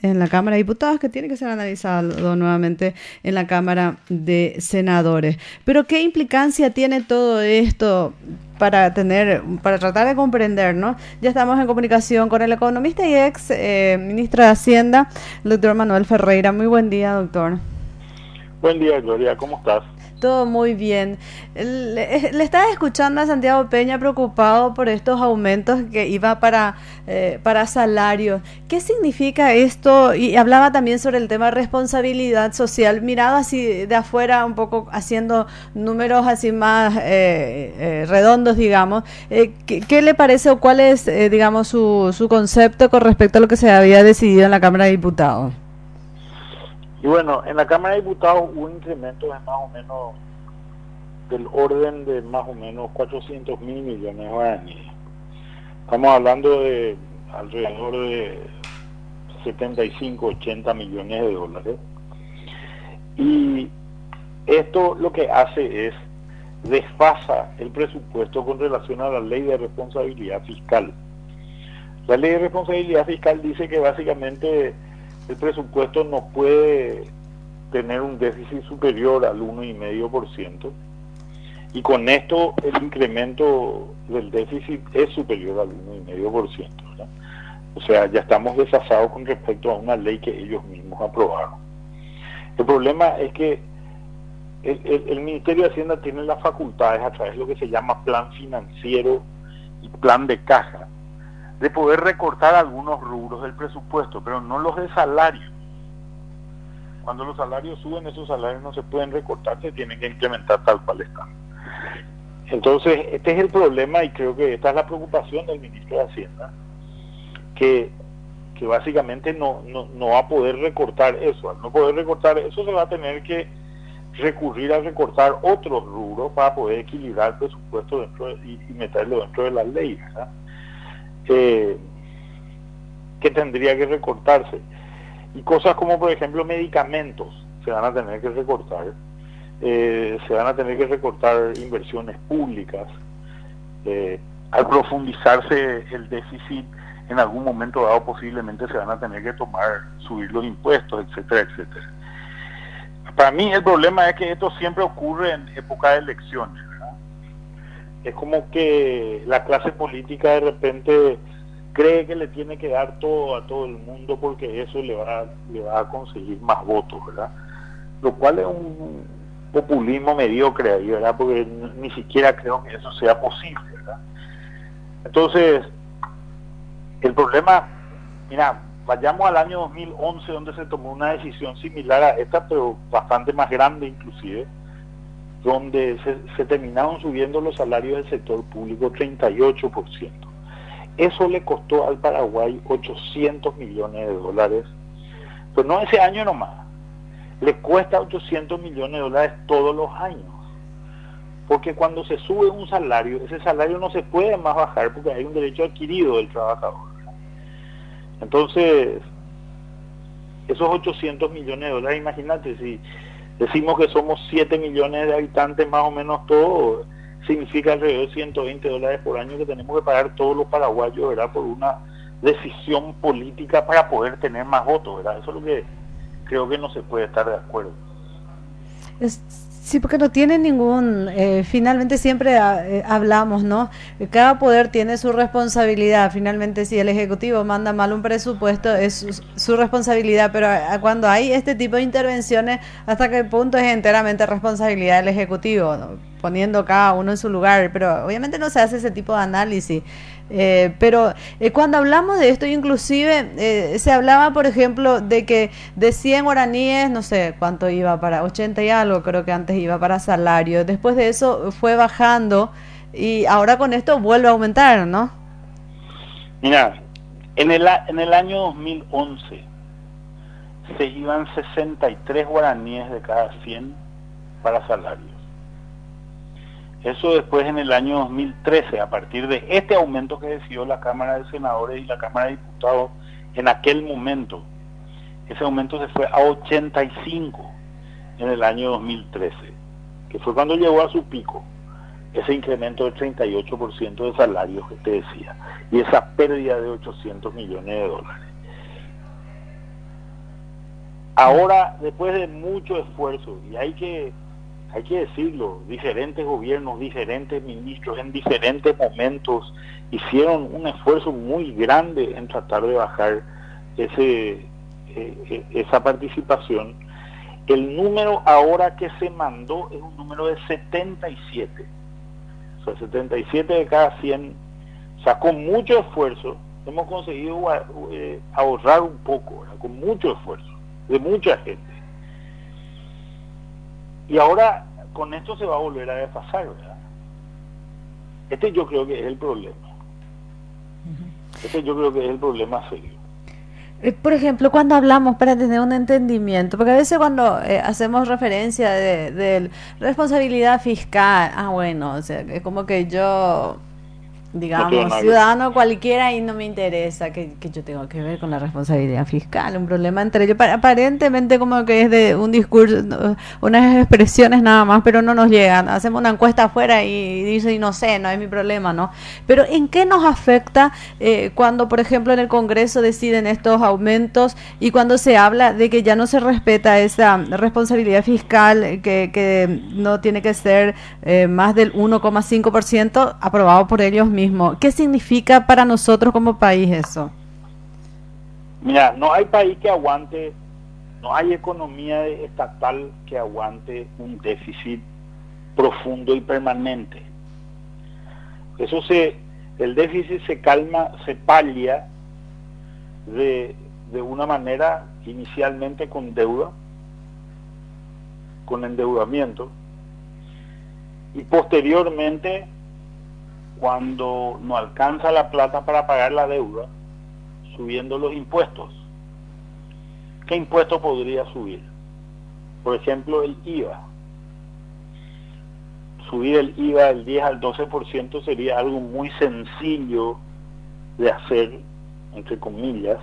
en la Cámara de Diputados que tiene que ser analizado nuevamente en la Cámara de Senadores. Pero ¿qué implicancia tiene todo esto para tratar de comprender, ¿no? Ya estamos en comunicación con el economista y ex ministro de Hacienda, el doctor Manuel Ferreira. Muy buen día, doctor. Buen día, Gloria, ¿cómo estás? Todo muy bien. Le estaba escuchando a Santiago Peña preocupado por estos aumentos que iba para salarios. ¿Qué significa esto? Y hablaba también sobre el tema de responsabilidad social, mirado así de afuera, un poco haciendo números así más redondos, digamos. ¿Qué le parece o cuál es, digamos, su concepto con respecto a lo que se había decidido en la Cámara de Diputados? Y bueno, en la Cámara de Diputados hubo incrementos de más o menos del orden de más o menos 400.000 millones de guaraníes. Estamos hablando de alrededor de 75, 80 millones de dólares. Y esto lo que hace es desfasa el presupuesto con relación a la ley de responsabilidad fiscal. La ley de responsabilidad fiscal dice que básicamente el presupuesto no puede tener un déficit superior al 1,5%, y con esto el incremento del déficit es superior al 1,5%, ¿verdad? O sea, ya estamos desfasados con respecto a una ley que ellos mismos aprobaron. El problema es que el Ministerio de Hacienda tiene las facultades, a través de lo que se llama plan financiero y plan de caja, de poder recortar algunos rubros del presupuesto, pero no los de salarios. Cuando los salarios suben, esos salarios no se pueden recortar, se tienen que implementar tal cual están. Entonces, este es el problema, y creo que esta es la preocupación del ministro de Hacienda, que básicamente no va a poder recortar eso. Al no poder recortar eso, se va a tener que recurrir a recortar otros rubros para poder equilibrar el presupuesto y meterlo dentro de la ley, ¿verdad? Que tendría que recortarse, y cosas como por ejemplo medicamentos se van a tener que recortar, se van a tener que recortar inversiones públicas, al profundizarse el déficit en algún momento dado posiblemente se van a tener que subir los impuestos, etcétera, etcétera. Para mí el problema es que esto siempre ocurre en época de elecciones, ¿verdad? Es como que la clase política de repente cree que le tiene que dar todo a todo el mundo porque eso le va a conseguir más votos, ¿verdad? Lo cual es un populismo mediocre ahí, ¿verdad? Porque ni siquiera creo que eso sea posible, ¿verdad? Entonces, el problema, mira, vayamos al año 2011, donde se tomó una decisión similar a esta, pero bastante más grande inclusive, donde se terminaron subiendo los salarios del sector público 38%. Eso le costó al Paraguay 800 millones de dólares. Pues no ese año nomás. Le cuesta 800 millones de dólares todos los años. Porque cuando se sube un salario, ese salario no se puede más bajar porque hay un derecho adquirido del trabajador. Entonces, esos 800 millones de dólares, imagínate, si decimos que somos 7 millones de habitantes más o menos todos, significa alrededor de 120 dólares por año que tenemos que pagar todos los paraguayos, ¿verdad? Por una decisión política para poder tener más votos, ¿verdad? Eso es lo que creo que no se puede estar de acuerdo. Sí, porque no tiene ningún, finalmente siempre hablamos, ¿no? Cada poder tiene su responsabilidad. Finalmente, si el Ejecutivo manda mal un presupuesto, es su responsabilidad, pero cuando hay este tipo de intervenciones, ¿hasta qué punto es enteramente responsabilidad del Ejecutivo, ¿no? Poniendo cada uno en su lugar? Pero obviamente no se hace ese tipo de análisis. Pero cuando hablamos de esto, inclusive se hablaba, por ejemplo, de que de 100 guaraníes, no sé cuánto iba para, 80 y algo, creo que antes iba para salario. Después de eso fue bajando y ahora con esto vuelve a aumentar, ¿no? Mira, en el año 2011 se iban 63 guaraníes de cada 100 para salarios. Eso después en el año 2013, a partir de este aumento que decidió la Cámara de Senadores y la Cámara de Diputados en aquel momento, ese aumento se fue a 85 en el año 2013, que fue cuando llegó a su pico, ese incremento del 38% de salarios que te decía, y esa pérdida de 800 millones de dólares. Ahora, después de mucho esfuerzo, y hay que decirlo, diferentes gobiernos, diferentes ministros en diferentes momentos hicieron un esfuerzo muy grande en tratar de bajar esa participación. El número ahora que se mandó es un número de 77. O sea, 77 de cada 100. O sea, con mucho esfuerzo hemos conseguido ahorrar un poco, ¿verdad? Con mucho esfuerzo de mucha gente. Y ahora con esto se va a volver a desfasar, ¿verdad? Este yo creo que es el problema. Este yo creo que es el problema serio. Por ejemplo, cuando hablamos para tener un entendimiento, porque a veces cuando hacemos referencia de responsabilidad fiscal, bueno, o sea, es como que yo, digamos, No ciudadano cualquiera y no me interesa que yo tengo que ver con la responsabilidad fiscal, un problema entre ellos, aparentemente como que es de un discurso, unas expresiones nada más, pero no nos llegan, hacemos una encuesta afuera y dice, y no sé, no es mi problema, ¿no? Pero ¿en qué nos afecta cuando, por ejemplo, en el Congreso deciden estos aumentos y cuando se habla de que ya no se respeta esa responsabilidad fiscal, que no tiene que ser más del 1,5% aprobado por ellos mismos? ¿Qué significa para nosotros como país eso? Mira, no hay país que aguante, no hay economía estatal que aguante un déficit profundo y permanente. El déficit se calma, se palia de una manera inicialmente con deuda, con endeudamiento, y posteriormente, cuando no alcanza la plata para pagar la deuda, subiendo los impuestos. ¿Qué impuesto podría subir? Por ejemplo, el IVA. Subir el IVA del 10 al 12% sería algo muy sencillo de hacer, entre comillas,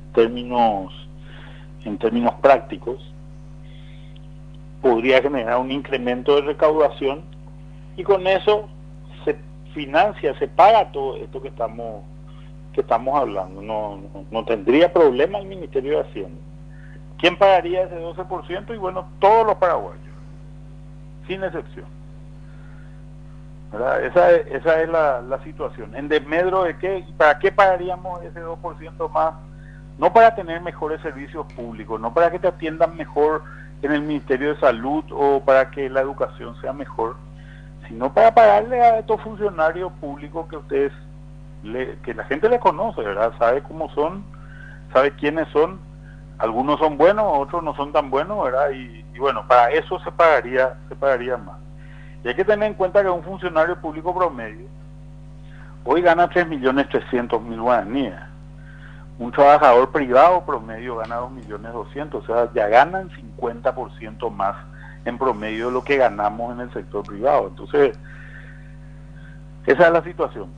en términos prácticos. Podría generar un incremento de recaudación y con eso se financia, se paga todo esto que estamos hablando. No tendría problema el Ministerio de Hacienda. ¿Quién pagaría ese 12%? Y bueno, todos los paraguayos, sin excepción, ¿verdad? Esa es la situación. En desmedro de qué, ¿para qué pagaríamos ese 2% más? No para tener mejores servicios públicos, no para que te atiendan mejor en el Ministerio de Salud o para que la educación sea mejor, sino para pagarle a estos funcionarios públicos que que la gente les conoce, ¿verdad? Sabe cómo son, sabe quiénes son. Algunos son buenos, otros no son tan buenos, ¿verdad? Y bueno, para eso se pagaría más. Y hay que tener en cuenta que un funcionario público promedio hoy gana 3.300.000 guaraníes. Un trabajador privado promedio gana 2.200.000, o sea, ya ganan 50% más en promedio de lo que ganamos en el sector privado. Entonces, esa es la situación.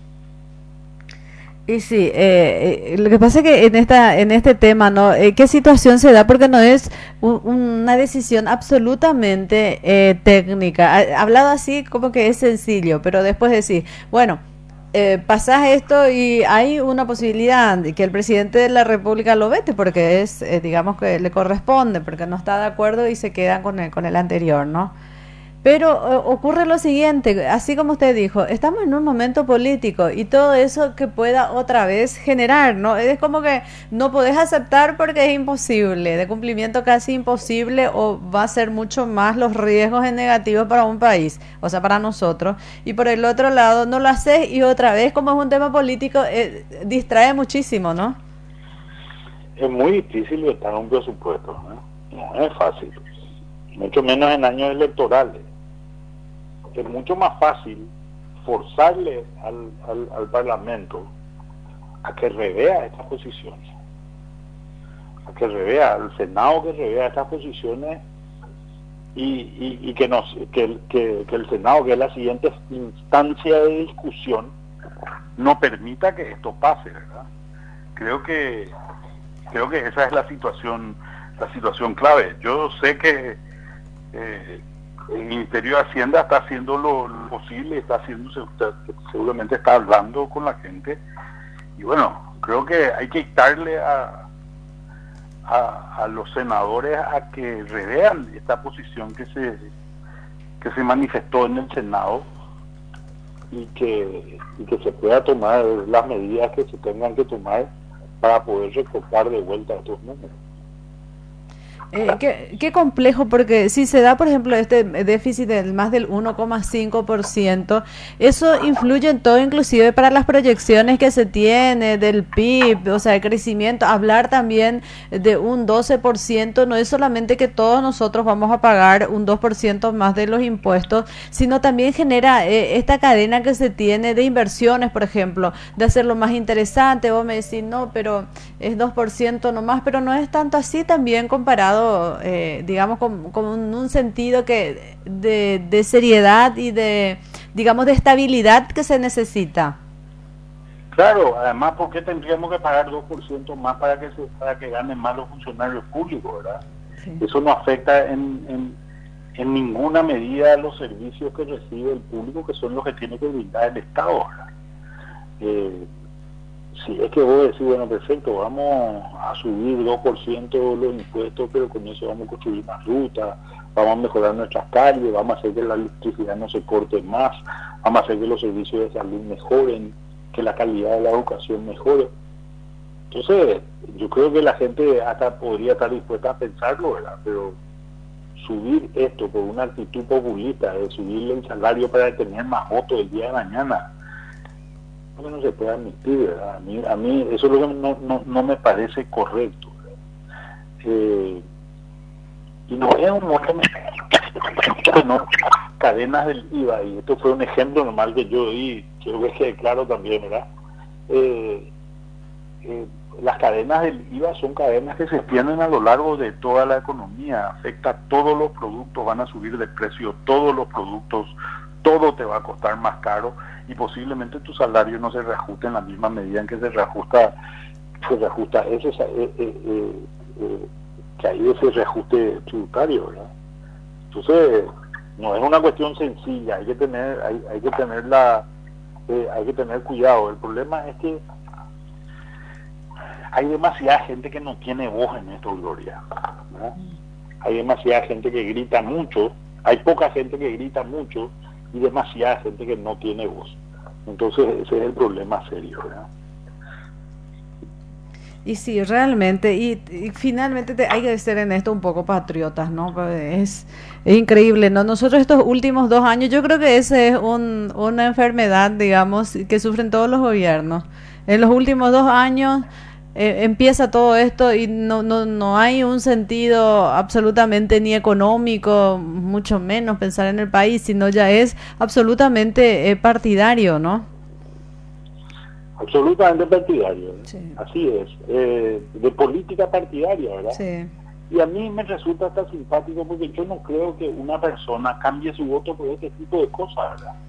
Y sí, lo que pasa es que en este tema, ¿no? ¿Qué situación se da? Porque no es una decisión absolutamente técnica. Hablado así como que es sencillo, pero después decir, bueno, pasás esto y hay una posibilidad de que el presidente de la República lo vete porque es, digamos que le corresponde, porque no está de acuerdo y se queda con el anterior, ¿no? Pero ocurre lo siguiente, así como usted dijo, estamos en un momento político y todo eso que pueda otra vez generar, ¿no? Es como que no podés aceptar porque es imposible, de cumplimiento casi imposible, o va a ser mucho más los riesgos en negativo para un país, o sea, para nosotros. Y por el otro lado, no lo haces y otra vez, como es un tema político, distrae muchísimo, ¿no? Es muy difícil estar en un presupuesto, ¿no? No es fácil, mucho menos en años electorales. Es mucho más fácil forzarle al Parlamento a que revea estas posiciones, a que revea, al Senado que revea estas posiciones y que el Senado, que es la siguiente instancia de discusión, no permita que esto pase, ¿verdad? Creo que esa es la situación clave. Yo sé que el Ministerio de Hacienda está haciendo lo posible, seguramente está hablando con la gente, y bueno, creo que hay que dictarle a los senadores a que revean esta posición que se manifestó en el Senado y que se pueda tomar las medidas que se tengan que tomar para poder recortar de vuelta estos números. Qué complejo, porque si se da, por ejemplo, este déficit del más del 1,5%, eso influye en todo, inclusive para las proyecciones que se tiene del PIB, o sea, el crecimiento. Hablar también de un 12%, no es solamente que todos nosotros vamos a pagar un 2% más de los impuestos, sino también genera esta cadena que se tiene de inversiones, por ejemplo, de hacerlo más interesante. Vos me decís, no, pero es 2% nomás, pero no es tanto así también comparado, digamos, con un sentido que de seriedad y de, digamos, de estabilidad que se necesita. Claro, además, ¿por qué tendríamos que pagar 2% más para que ganen más los funcionarios públicos, verdad? Sí. Eso no afecta en ninguna medida los servicios que recibe el público, que son los que tiene que brindar el Estado, ¿verdad? Si es que vos decís, bueno, perfecto, vamos a subir 2% los impuestos, pero con eso vamos a construir más rutas, vamos a mejorar nuestras calles, vamos a hacer que la electricidad no se corte más, vamos a hacer que los servicios de salud mejoren, que la calidad de la educación mejore. Entonces, yo creo que la gente hasta podría estar dispuesta a pensarlo, ¿verdad? Pero subir esto por una actitud populista, de subirle el salario para tener más votos el día de mañana, no se puede admitir, ¿verdad? A mí eso es lo que no me parece correcto, y no es un montón de cadenas del IVA, y esto fue un ejemplo normal que yo di, quiero que quede claro también, ¿verdad? Las cadenas del IVA son cadenas que se extienden a lo largo de toda la economía, afecta a todos los productos, van a subir de precio todos los productos, todo te va a costar más caro, y posiblemente tu salario no se reajuste en la misma medida en que se reajusta ese que hay ese reajuste tributario, ¿verdad? Entonces, no es una cuestión sencilla, hay que tener cuidado. El problema es que hay demasiada gente que no tiene voz en esto, Gloria, ¿verdad? Hay demasiada gente que grita mucho, hay poca gente que grita mucho y demasiada gente que no tiene voz. Entonces ese es el problema serio, ¿verdad? Y sí, realmente, y finalmente hay que ser en esto un poco patriotas, ¿no? Es increíble, ¿no? Nosotros estos últimos 2 años, yo creo que ese es una enfermedad, digamos, que sufren todos los gobiernos. En los últimos 2 años empieza todo esto y no hay un sentido absolutamente ni económico, mucho menos pensar en el país, sino ya es absolutamente partidario, ¿no? Absolutamente partidario, ¿eh? Sí. Así es, de política partidaria, ¿verdad? Sí. Y a mí me resulta hasta simpático porque yo no creo que una persona cambie su voto por este tipo de cosas, ¿verdad?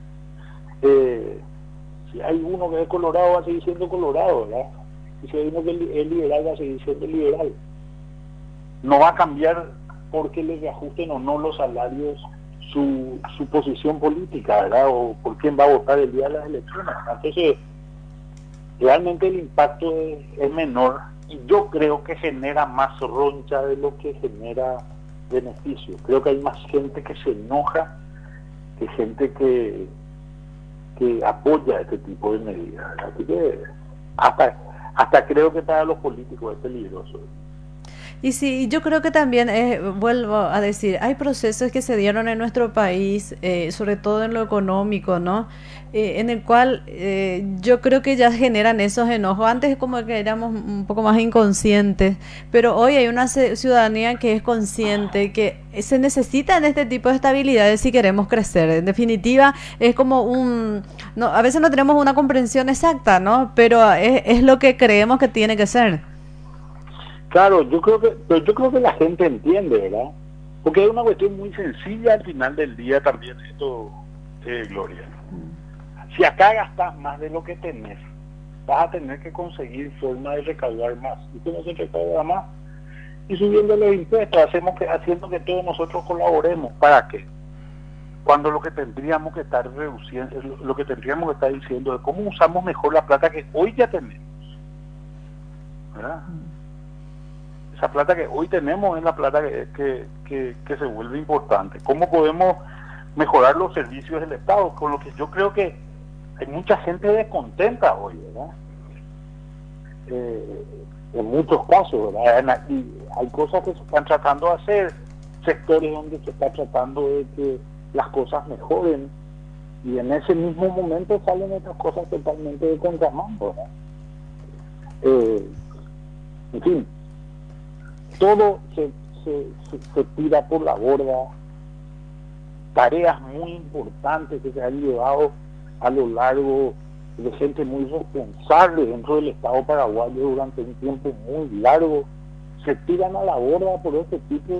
Si hay uno que es colorado, va a seguir siendo colorado, ¿verdad? Y si hay uno que es liberal, va a seguir siendo liberal. No va a cambiar porque le reajusten o no los salarios su posición política, ¿verdad? O por quién va a votar el día de las elecciones. Entonces, realmente el impacto es menor, y yo creo que genera más roncha de lo que genera beneficio. Creo que hay más gente que se enoja que gente que apoya este tipo de medidas. Así que hasta creo que para los políticos es peligroso. Y sí, yo creo que también, vuelvo a decir, hay procesos que se dieron en nuestro país, sobre todo en lo económico, ¿no? En el cual yo creo que ya generan esos enojos. Antes como que éramos un poco más inconscientes, pero hoy hay una ciudadanía que es consciente, que se necesitan este tipo de estabilidades si queremos crecer. En definitiva, es como no, a veces no tenemos una comprensión exacta, ¿no? Pero es lo que creemos que tiene que ser. Claro, yo creo que la gente entiende, ¿verdad? Porque es una cuestión muy sencilla al final del día también esto, Gloria. Si acá gastas más de lo que tenés, vas a tener que conseguir forma de recaudar más. ¿Y cómo se recauda más? Y subiendo los impuestos, haciendo que todos nosotros colaboremos. ¿Para qué? Cuando lo que tendríamos que estar reduciendo, lo que tendríamos que estar diciendo es cómo usamos mejor la plata que hoy ya tenemos, ¿verdad? esa plata que hoy tenemos es la plata que se vuelve importante. ¿Cómo podemos mejorar los servicios del Estado? Con lo que yo creo que hay mucha gente descontenta hoy, ¿verdad? En muchos casos, ¿verdad? Y hay cosas que se están tratando de hacer, sectores donde se está tratando de que las cosas mejoren, y en ese mismo momento salen estas cosas totalmente de contramando, ¿verdad? En fin, todo se tira por la borda. Tareas muy importantes que se han llevado a lo largo de gente muy responsable dentro del Estado paraguayo durante un tiempo muy largo, se tiran a la borda por este tipo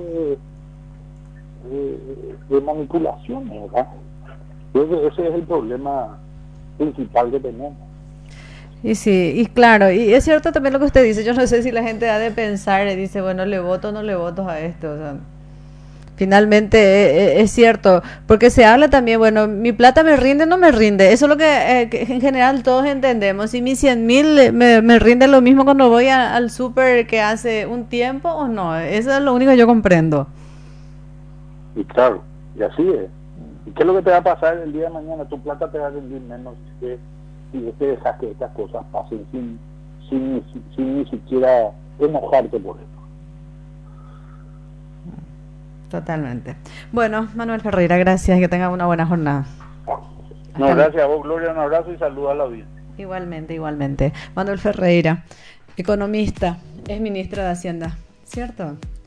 de manipulaciones, ¿verdad? Ese es el problema principal que tenemos. Y sí, y claro, y es cierto también lo que usted dice. Yo no sé si la gente ha de pensar y dice, bueno, le voto o no le voto a esto, o sea, finalmente es cierto, porque se habla también, bueno, mi plata me rinde o no me rinde. Eso es lo que en general todos entendemos. Si mis 100.000 me rinde lo mismo cuando voy al súper que hace un tiempo o no. Eso es lo único que yo comprendo. Y claro, y así es. ¿Y qué es lo que te va a pasar el día de mañana? Tu plata te va a rendir menos si te dejas que estas cosas pasen sin ni siquiera enojarte por esto. Totalmente. Bueno, Manuel Ferreira, gracias y que tenga una buena jornada. No, gracias a vos, Gloria, un abrazo y saludos a la audiencia. Igualmente, igualmente. Manuel Ferreira, economista, es ministro de Hacienda, ¿cierto?